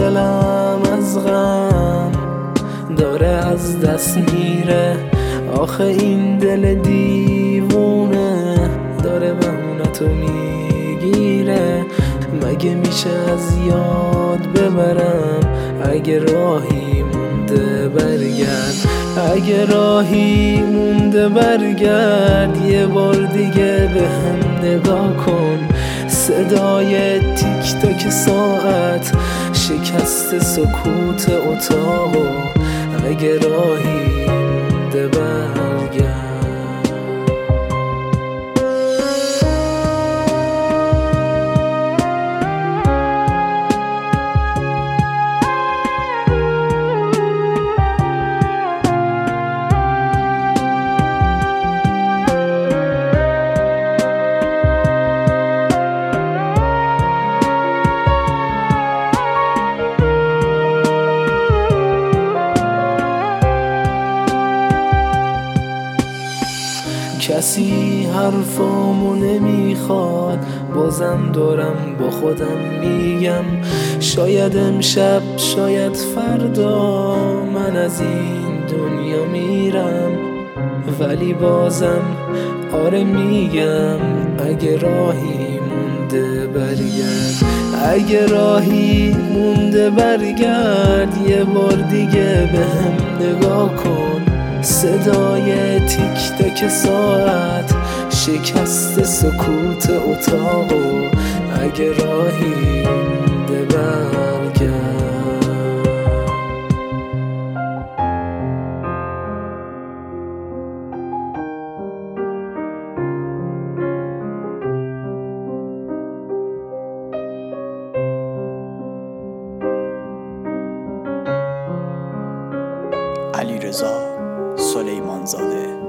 دلم از غم داره از دست میره. آخه این دل دیوونه داره بهونتو میگیره. مگه میشه از یاد ببرم؟ اگه راهی مونده برگرد، اگه راهی مونده برگرد. یه بار دیگه به هم نگاه کن، صدای تیک تاک ساعت شکست سکوت اتاقو. اگه راهی مونده برگرد. کسی حرفامو نمیخواد، بازم دارم با خودم میگم شاید امشب شاید فردا من از این دنیا میرم. ولی بازم آره میگم اگه راهی مونده برگرد، اگه راهی مونده برگرد. یه بار دیگه به هم نگاه کن، صدای تیک تاک ساعت شکست سکوت اتاقو. اگه راهی مونده برگرد. علیرضا سلیمانزاده